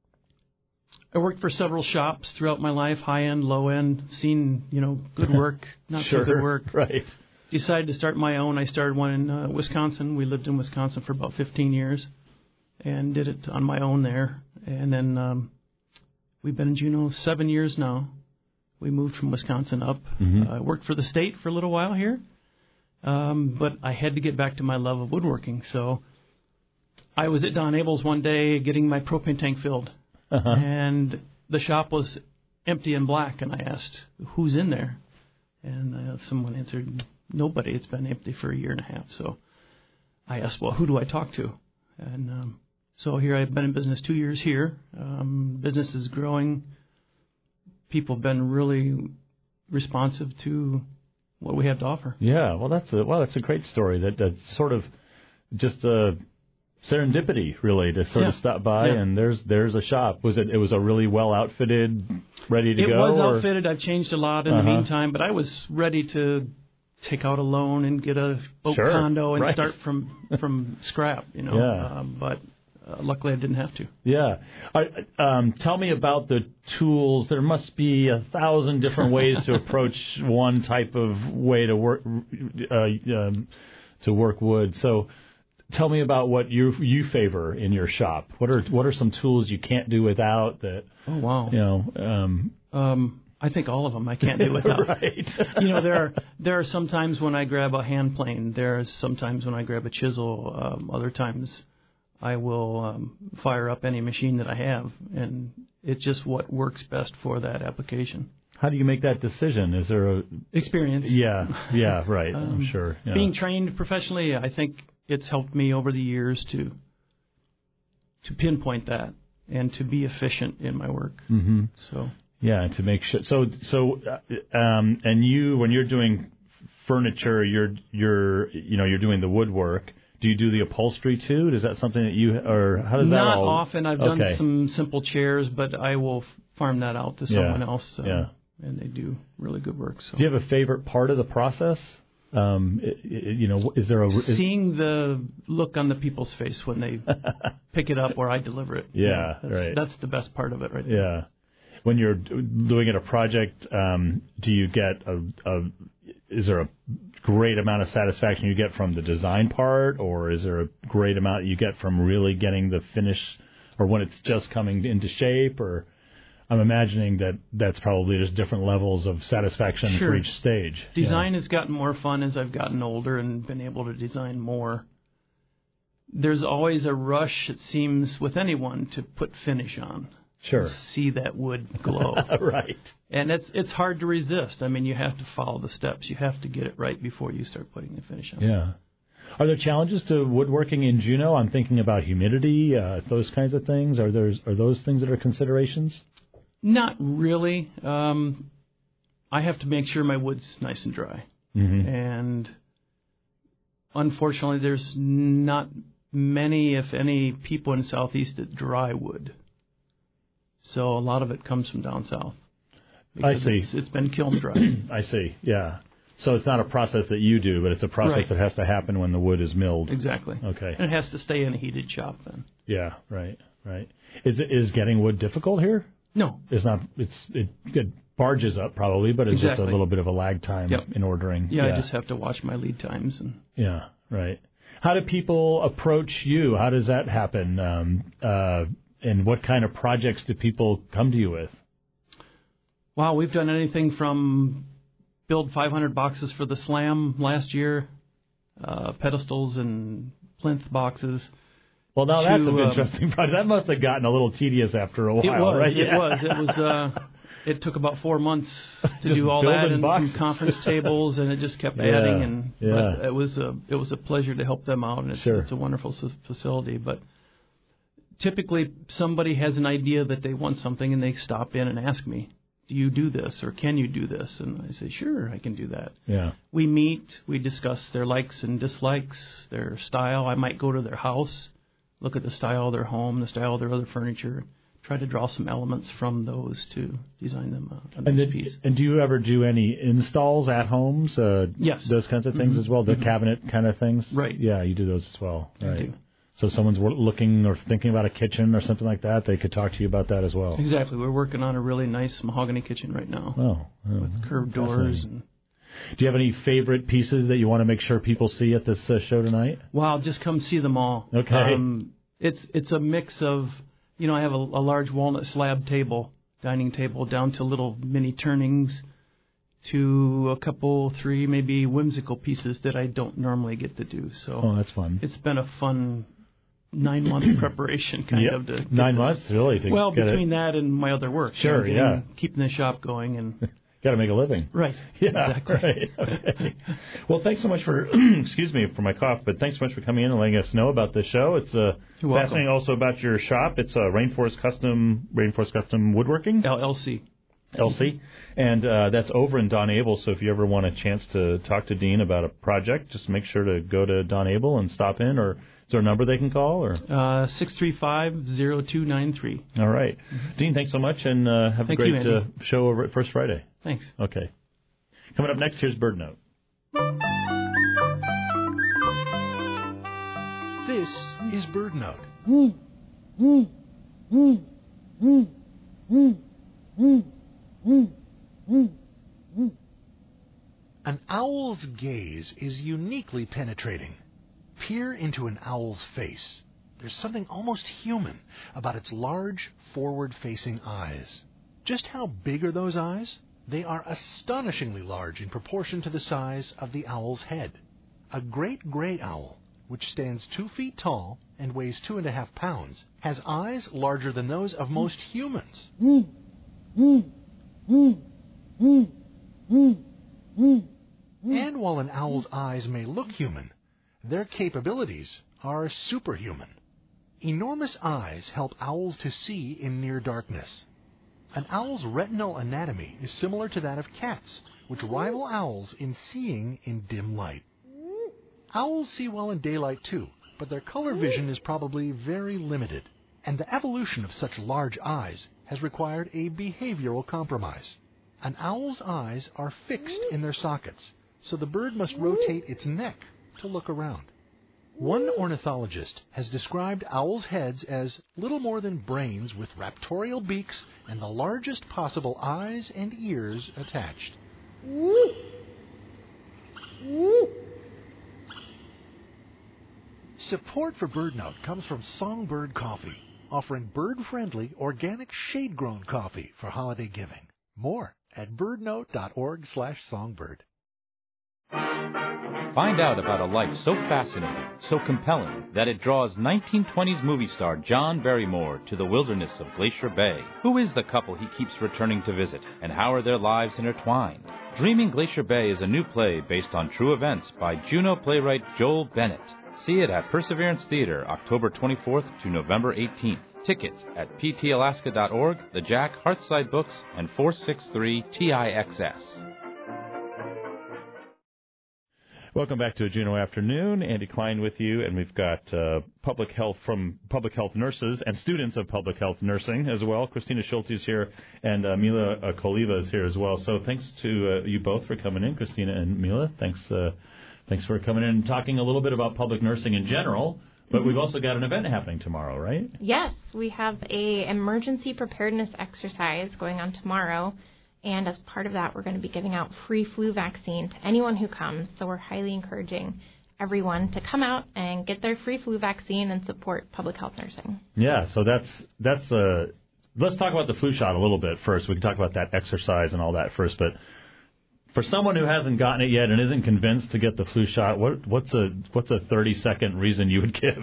I worked for several shops throughout my life, high end, low end, seen, you know, good work, not Sure, so good work. right. Decided to start my own. I started one in uh, Wisconsin. We lived in Wisconsin for about fifteen years and did it on my own there. And then um, we've been in Juneau seven years now. We moved from Wisconsin up. Mhm. Uh, I worked for the state for a little while here, um, but I had to get back to my love of woodworking. So I was at Don Abel's one day getting my propane tank filled. Uh-huh. And the shop was empty and black, and I asked, who's in there? And uh, someone answered, nobody. It's been empty for a year and a half. So I asked, well, who do I talk to? And um, so here I've been in business two years here. Um, business is growing. People have been really responsive to what we have to offer. Yeah, well, that's a well, that's a great story. That that's sort of just a serendipity, really, to sort Yeah. of stop by Yeah. and there's there's a shop. Was it? It was a really well outfitted, ready to it go. was or? outfitted. I've changed a lot in the Uh-huh. meantime, but I was ready to take out a loan and get a boat Sure, condo and right. start from from scrap, you know. Yeah. Um, but uh, luckily I didn't have to. Yeah. I, um, tell me about the tools. There must be a thousand different ways to approach one type of way to work uh, um, to work wood. So, tell me about what you you favor in your shop. What are what are some tools you can't do without that? Oh wow. You know. Um, Um, I think all of them I can't do without. Right. You know, there are there are some times when I grab a hand plane. There's sometimes when I grab a chisel. Um, other times I will um, fire up any machine that I have, and it's just what works best for that application. How do you make that decision? Is there a Experience? Yeah. Yeah. Right. I'm Um, sure. Yeah. Being trained professionally, I think it's helped me over the years to to pinpoint that and to be efficient in my work. Mm-hmm. So. Yeah, to make sure. So, so, uh, um, and you, when you're doing furniture, you're, you're, you know, you're doing the woodwork. Do you do the upholstery too? Is that something that you, or how does that Not all? often. I've okay. done some simple chairs, but I will farm that out to Yeah. someone else. Uh, Yeah. And they do really good work. So. Do you have a favorite part of the process? Um, i- i- you know, is there a is, Seeing the look on the people's face when they pick it up or I deliver it. Yeah, that's, right. That's the best part of it, right there. Yeah. When you're d- doing it a project, um, do you get a, a is there a great amount of satisfaction you get from the design part, or is there a great amount you get from really getting the finish, or when it's just coming into shape? Or I'm imagining that that's probably just different levels of satisfaction Sure. for each stage. Design has gotten more fun as I've gotten older and been able to design more. There's always a rush, it seems, with anyone to put finish on. Sure. See that wood glow. Right. And it's it's hard to resist. I mean, you have to follow the steps. You have to get it right before you start putting the finish on. Yeah. Are there challenges to woodworking in Juneau? I'm thinking about humidity, uh, those kinds of things. Are there are those things that are considerations? Not really. Um, I have to make sure my wood's nice and dry. Mm-hmm. And unfortunately, there's not many, if any, people in Southeast that dry wood. So a lot of it comes from down south. I see. It's, it's been kiln dried. I see. Yeah. So it's not a process that you do, but it's a process Right. that has to happen when the wood is milled. Exactly. Okay. And it has to stay in a heated shop then. Yeah. Right. Right. Is it is getting wood difficult here? No. It's not. It's it, it barges up probably, but it's Exactly. just a little bit of a lag time Yep. in ordering. Yeah, yeah. I just have to watch my lead times. And Yeah. Right. How do people approach you? How does that happen? Um, uh, and what kind of projects do people come to you with? Wow, we've done anything from build five hundred boxes for the Slam last year, uh, pedestals and plinth boxes. Well, now that's to, an um, interesting project. That must have gotten a little tedious after a while, it was, right? It yeah. was. It was. Uh, it took about four months to Just do all that building and boxes. some conference tables, and it just kept Yeah, adding. And yeah. but it was a it was a pleasure to help them out, and it's, Sure. it's a wonderful s- facility. But typically, somebody has an idea that they want something, and they stop in and ask me, "Do you do this, or can you do this?" And I say, "Sure, I can do that." Yeah. We meet, we discuss their likes and dislikes, their style. I might go to their house, look at the style of their home, the style of their other furniture, try to draw some elements from those to design them a, a And, nice did, piece. and do you ever do any installs at homes? Uh, Yes. Those kinds of things Mhm. as well? The Mhm. cabinet kind of things? Right. Yeah, you do those as well. I Right. do. So if someone's wo- looking or thinking about a kitchen or something like that, they could talk to you about that as well. Exactly. We're working on a really nice mahogany kitchen right now. Oh. oh with curved doors. And Do you have any favorite pieces that you want to make sure people see at this uh, show tonight? wow, just come see them all. Okay. Um, it's it's a mix of, you know, I have a, a large walnut slab table, dining table, down to little mini turnings, to a couple, three, maybe whimsical pieces that I don't normally get to do. So Oh, that's fun. it's been a fun nine month preparation kind Yeah. of to get Nine this- months, really? To well, get it- between that and my other work, Sure, you know, yeah. getting- keeping the shop going and Got to make a living. right, Yeah, exactly. right. Okay. Well, thanks so much for, excuse me for my cough, but thanks so much for coming in and letting us know about this show. It's uh, You're welcome. fascinating also about your shop. It's uh, Rainforest Custom Rainforest Custom Woodworking. L L C. L C. And uh, that's over in Don Abel, so if you ever want a chance to talk to Dean about a project, just make sure to go to Don Abel and stop in, or is there a number they can call? Or Uh, six three five zero two nine three. All right. Dean, thanks so much, and uh, have Thank a you, great Andy. uh, show over at First Friday. Thanks. Okay. Coming up next, here's Bird Note. This is Bird Note. An owl's gaze is uniquely penetrating. Peer into an owl's face. There's something almost human about its large, forward-facing eyes. Just how big are those eyes? They are astonishingly large in proportion to the size of the owl's head. A great gray owl, which stands two feet tall and weighs two and a half pounds, has eyes larger than those of most humans. And while an owl's eyes may look human, their capabilities are superhuman. Enormous eyes help owls to see in near darkness. An owl's retinal anatomy is similar to that of cats, which rival owls in seeing in dim light. Owls see well in daylight too, but their color vision is probably very limited, and the evolution of such large eyes has required a behavioral compromise. An owl's eyes are fixed in their sockets, so the bird must rotate its neck to look around. One ornithologist has described owls' heads as little more than brains with raptorial beaks and the largest possible eyes and ears attached. Support for BirdNote comes from Songbird Coffee, offering bird-friendly, organic, shade-grown coffee for holiday giving. More at birdnote.org slash songbird. Find out about a life so fascinating, so compelling, that it draws nineteen twenties movie star John Barrymore to the wilderness of Glacier Bay. Who is the couple he keeps returning to visit, and how are their lives intertwined? Dreaming Glacier Bay is a new play based on true events by Juno playwright Joel Bennett. See it at Perseverance Theater, October twenty-fourth to November eighteenth. Tickets at p t alaska dot org, the Jack Hearthside Books, and four six three T I X S. Welcome back to a Juno Afternoon. Andy Klein with you, and we've got uh, public health from public health nurses and students of public health nursing as well. Christina Schulte is here, and uh, Mila uh, Koliva is here as well. So thanks to uh, you both for coming in, Christina and Mila. Thanks, uh, thanks for coming in and talking a little bit about public nursing in general. But we've also got an event happening tomorrow, right? Yes, we have a emergency preparedness exercise going on tomorrow. And as part of that, we're going to be giving out free flu vaccine to anyone who comes. So we're highly encouraging everyone to come out and get their free flu vaccine and support public health nursing. Yeah, so that's that's uh let's talk about the flu shot a little bit first. We can talk about that exercise and all that first, but For someone who hasn't gotten it yet and isn't convinced to get the flu shot, what, what's a what's a thirty second reason you would give?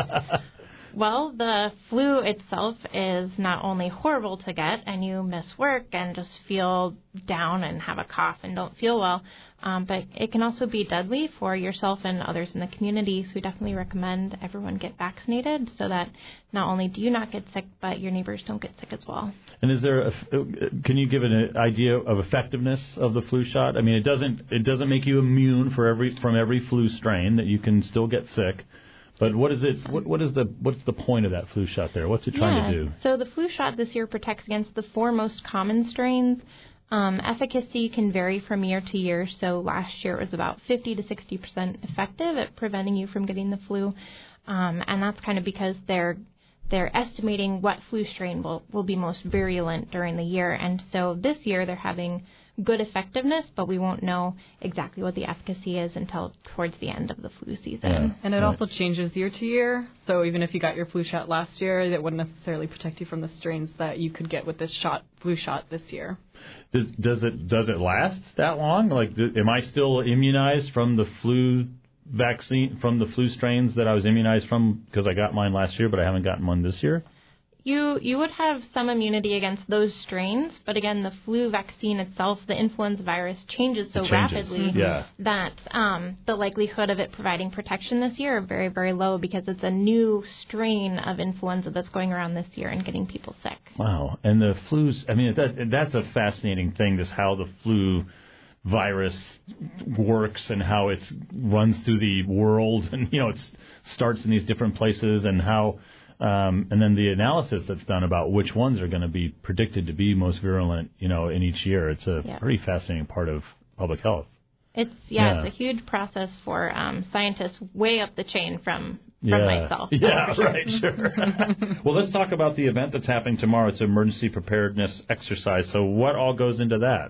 Well, the flu itself is not only horrible to get, and you miss work and just feel down and have a cough and don't feel well, um, but it can also be deadly for yourself and others in the community. So we definitely recommend everyone get vaccinated so that not only do you not get sick, but your neighbors don't get sick as well. And is there a, can you give an idea of effectiveness of the flu shot? I mean, it doesn't it doesn't make you immune for every from every flu strain, that you can still get sick. But what is it? What, what is the what's the point of that flu shot there? What's it trying yeah. to do? So the flu shot this year protects against the four most common strains. Um, efficacy can vary from year to year. So last year it was about fifty to sixty percent effective at preventing you from getting the flu, um, and that's kind of because they're they're estimating what flu strain will will be most virulent during the year. And so this year they're having good effectiveness, but we won't know exactly what the efficacy is until towards the end of the flu season. Yeah. And it right. also changes year to year. So even if you got your flu shot last year, that wouldn't necessarily protect you from the strains that you could get with this shot, flu shot this year. Does, does it does it last that long? Like, do, am I still immunized from the flu vaccine, from the flu strains that I was immunized from because I got mine last year, but I haven't gotten one this year? You you would have some immunity against those strains, but again, the flu vaccine itself, the influenza virus, changes so changes. rapidly yeah. that um, the likelihood of it providing protection this year are very, very low because it's a new strain of influenza that's going around this year and getting people sick. Wow. And the flu's, I mean, that, that's a fascinating thing, this how the flu virus works and how it runs through the world. And, you know, it starts in these different places and how... Um, and then the analysis that's done about which ones are going to be predicted to be most virulent, you know, in each year. It's a yeah. pretty fascinating part of public health. It's yeah, yeah. it's a huge process for um, scientists way up the chain from from yeah. myself. Yeah, sure. right, sure. Well, let's talk about the event that's happening tomorrow. It's an emergency preparedness exercise. So what all goes into that?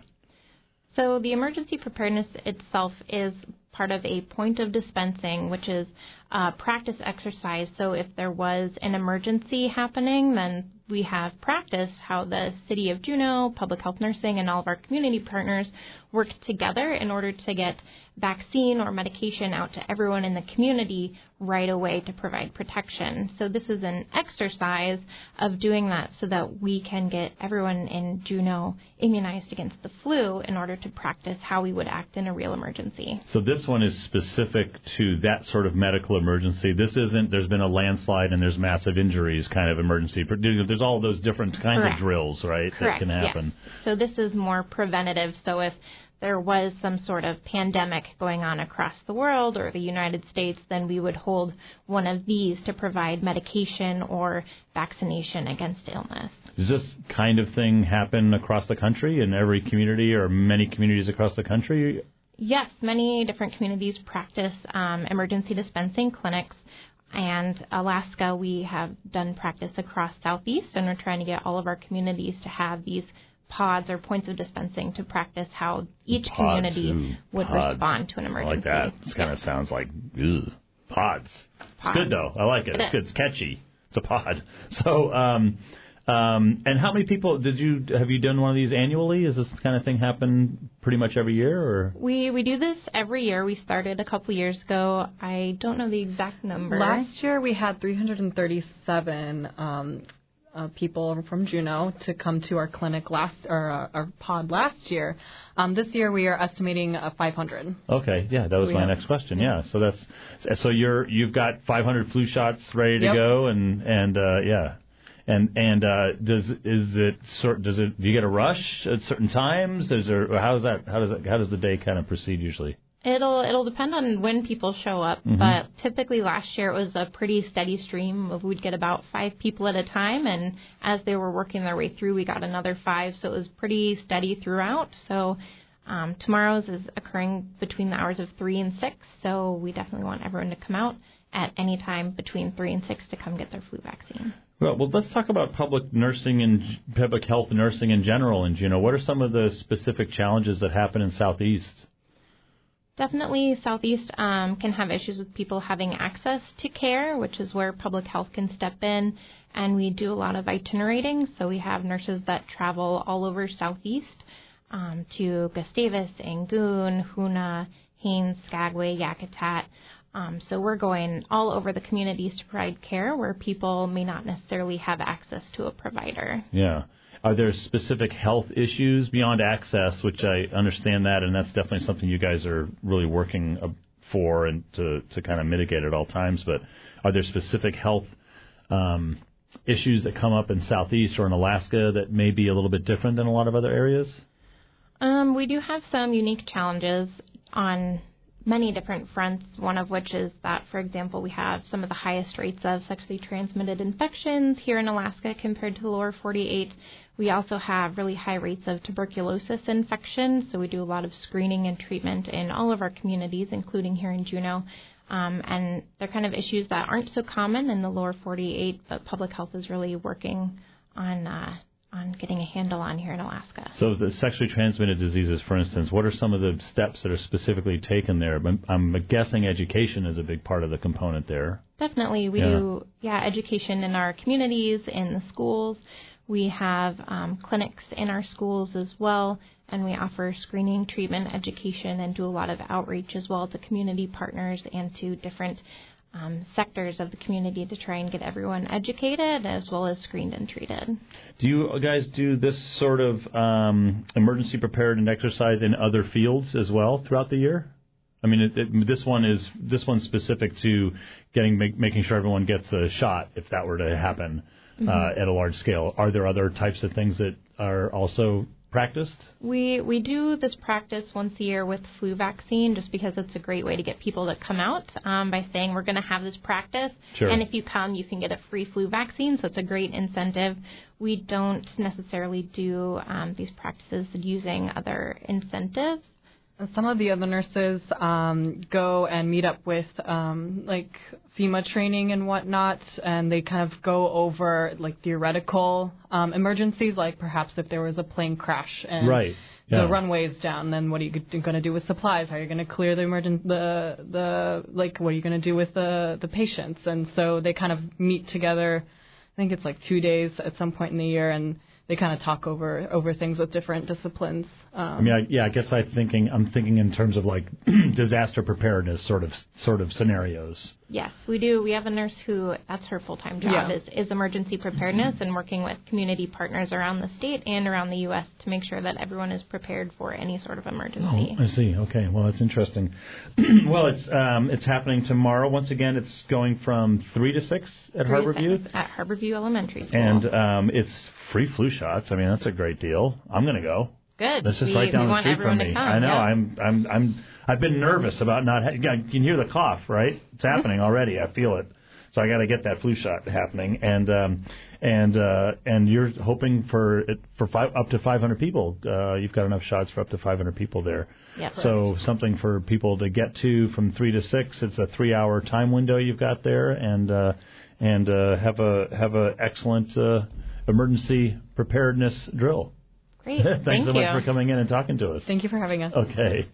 So the emergency preparedness itself is part of a point of dispensing, which is a practice exercise. So if there was an emergency happening, then we have practiced how the City of Juneau, Public Health Nursing, and all of our community partners work together in order to get vaccine or medication out to everyone in the community right away to provide protection. So this is an exercise of doing that so that we can get everyone in Juneau immunized against the flu in order to practice how we would act in a real emergency. So this one is specific to that sort of medical emergency. This isn't, there's been a landslide and there's massive injuries kind of emergency. There's all those different kinds Correct. of drills, right, Correct, that can happen. Yes. So this is more preventative. So if there was some sort of pandemic going on across the world or the United States, then we would hold one of these to provide medication or vaccination against illness. Does this kind of thing happen across the country in every community or many communities across the country? Yes, many different communities practice um, emergency dispensing clinics. And Alaska, we have done practice across Southeast, and we're trying to get all of our communities to have these pods or points of dispensing to practice how each pods, community ooh, would pods. respond to an emergency. I like that. This kind of sounds like ugh, pods. pods. It's good, though. I like it. it it's good. It's catchy. It's a pod. So, um, um, and how many people did you have you done one of these annually? Does this kind of thing happen pretty much every year, or we we do this every year? We started a couple years ago. I don't know the exact number. Last year we had three hundred thirty-seven um, uh, people from Juneau to come to our clinic last or uh, our pod last year. Um, this year we are estimating uh, five hundred. Okay, yeah, that was we my have, next question. Yeah, so that's so you're you've got five hundred flu shots ready to yep. go, and and uh, yeah. And and uh, does is it sort does it do you get a rush at certain times? Does there how does that how does that, how does the day kind of proceed usually? It'll it'll depend on when people show up, mm-hmm. but typically last year it was a pretty steady stream of we'd get about five people at a time, and as they were working their way through, we got another five, so it was pretty steady throughout. So um, tomorrow's is occurring between the hours of three and six, so we definitely want everyone to come out at any time between three and six to come get their flu vaccine. Well, well, let's talk about public nursing and public health nursing in general in Juneau. What are some of the specific challenges that happen in Southeast? Definitely Southeast um, can have issues with people having access to care, which is where public health can step in. And we do a lot of itinerating, so we have nurses that travel all over Southeast. um, to Gustavus, Angoon, Hoonah, Haines, Skagway, Yakutat. Um, so we're going all over the communities to provide care where people may not necessarily have access to a provider. Yeah. Are there specific health issues beyond access, which I understand that, and that's definitely something you guys are really working for and to, to kind of mitigate at all times, but are there specific health um, issues that come up in Southeast or in Alaska that may be a little bit different than a lot of other areas? Um, we do have some unique challenges on many different fronts, one of which is that, for example, we have some of the highest rates of sexually transmitted infections here in Alaska compared to the lower forty-eight. We also have really high rates of tuberculosis infection, so we do a lot of screening and treatment in all of our communities, including here in Juneau. Um, and they're kind of issues that aren't so common in the lower forty-eight, but public health is really working on uh, on getting a handle on here in Alaska. So the sexually transmitted diseases, for instance, what are some of the steps that are specifically taken there? I'm, I'm guessing education is a big part of the component there. Definitely. We yeah. do, yeah, education in our communities, in the schools. We have um, clinics in our schools as well, and we offer screening, treatment, education, and do a lot of outreach as well to community partners and to different Um, sectors of the community to try and get everyone educated as well as screened and treated. Do you guys do this sort of um, emergency preparedness exercise in other fields as well throughout the year? I mean, it, it, this one is this one's specific to getting make, making sure everyone gets a shot if that were to happen mm-hmm. uh, at a large scale. Are there other types of things that are also practiced? We we do this practice once a year with flu vaccine just because it's a great way to get people to come out um, by saying we're going to have this practice. Sure. And if you come, you can get a free flu vaccine, so it's a great incentive. We don't necessarily do um, these practices using other incentives. Some of the other nurses um, go and meet up with um, like FEMA training and whatnot, and they kind of go over like theoretical um, emergencies, like perhaps if there was a plane crash and right. yeah. the runway is down, then what are you going to do with supplies? How are you going to clear the emergent the the like what are you going to do with the the patients? And so they kind of meet together. I think it's like two days at some point in the year, and they kind of talk over over things with different disciplines. Um, I mean, I, yeah, I guess I'm thinking I'm thinking in terms of like disaster preparedness sort of sort of scenarios. Yes, we do. We have a nurse who that's her full time job yeah. is, is emergency preparedness and working with community partners around the state and around the U S to make sure that everyone is prepared for any sort of emergency. Oh, I see. Okay, well that's interesting. Well, it's um, it's happening tomorrow. Once again, it's going from three to six at three Harborview. At Harborview Elementary School. And um, it's free flu shots. I mean, that's a great deal. I'm going to go. Good. That's just we, right down we the want street from me. Come, I know. yeah. I'm. I'm. I'm. I've been nervous about not. Ha- you can hear the cough, right? It's happening already. I feel it. So I got to get that flu shot happening, and um, and uh, and you're hoping for it for five, up to five hundred people. Uh, you've got enough shots for up to five hundred people there. Yeah, so correct. Something for people to get to from three to six. It's a three-hour time window you've got there, and uh, and uh, have a have a excellent uh, emergency preparedness drill. Great. Thanks Thank so you. much for coming in and talking to us. Thank you for having us. Okay.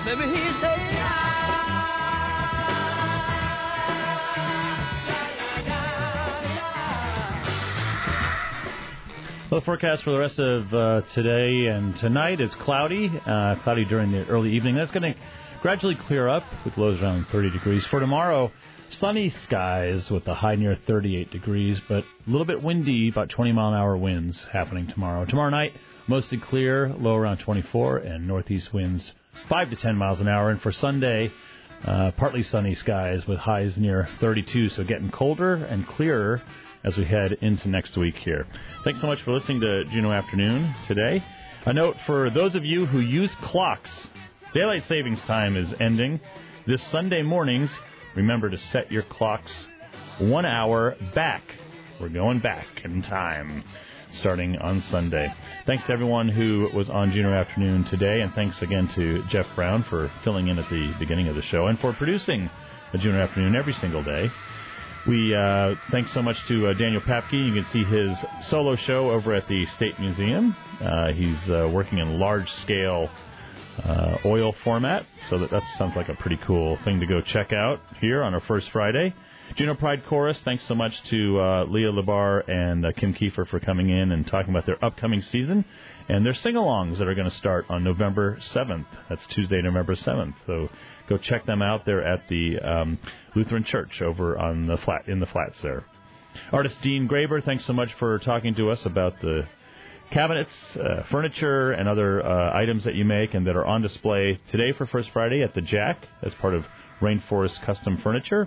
Maybe he said, Well, the forecast for the rest of uh, today and tonight is cloudy, uh, cloudy during the early evening. That's going to gradually clear up with lows around thirty degrees. For tomorrow, sunny skies with a high near thirty-eight degrees, but a little bit windy, about twenty mile an hour winds happening tomorrow. Tomorrow night, mostly clear, low around twenty-four, and northeast winds five to ten miles an hour. And for Sunday, uh, partly sunny skies with highs near thirty-two, so getting colder and clearer as we head into next week here. Thanks so much for listening to Juneau Afternoon today. A note for those of you who use clocks, daylight savings time is ending. This Sunday mornings, remember to set your clocks one hour back. We're going back in time starting on Sunday. Thanks to everyone who was on Juneau Afternoon today, and thanks again to Jeff Brown for filling in at the beginning of the show and for producing a Juneau Afternoon every single day. We uh, thanks so much to uh, Daniel Papke. You can see his solo show over at the State Museum. Uh, he's uh, working in large-scale uh, oil format, so that, that sounds like a pretty cool thing to go check out here on our first Friday. Juneau Pride Chorus, thanks so much to uh, Leah Labar and uh, Kim Kiefer for coming in and talking about their upcoming season and their sing-alongs that are going to start on November seventh. That's Tuesday, November seventh. So go check them out. They're at the um, Lutheran Church over on the flat in the flats there. Artist Dean Graber, thanks so much for talking to us about the cabinets, uh, furniture, and other uh, items that you make and that are on display today for First Friday at the Jack as part of Rainforest Custom Furniture.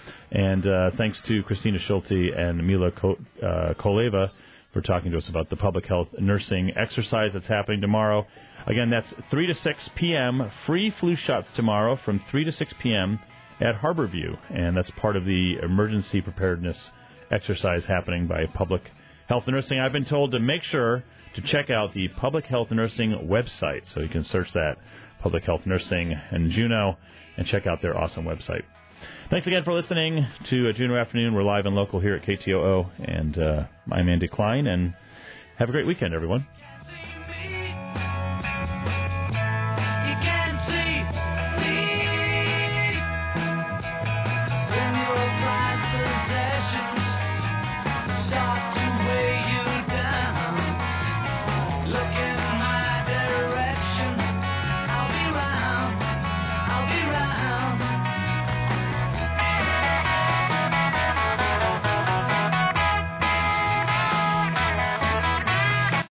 And uh, thanks to Christina Schulte and Mila Ko- uh, Koleva for talking to us about the public health nursing exercise that's happening tomorrow. Again, that's three to six p.m. Free flu shots tomorrow from three to six p.m. at Harborview. And that's part of the emergency preparedness exercise happening by Public Health Nursing. I've been told to make sure to check out the Public Health Nursing website. So you can search that, Public Health Nursing in Juneau, and check out their awesome website. Thanks again for listening to uh, Juneau Afternoon. We're live and local here at K T O O, and uh, I'm Andy Klein, and have a great weekend, everyone. Start to weigh you down. Look at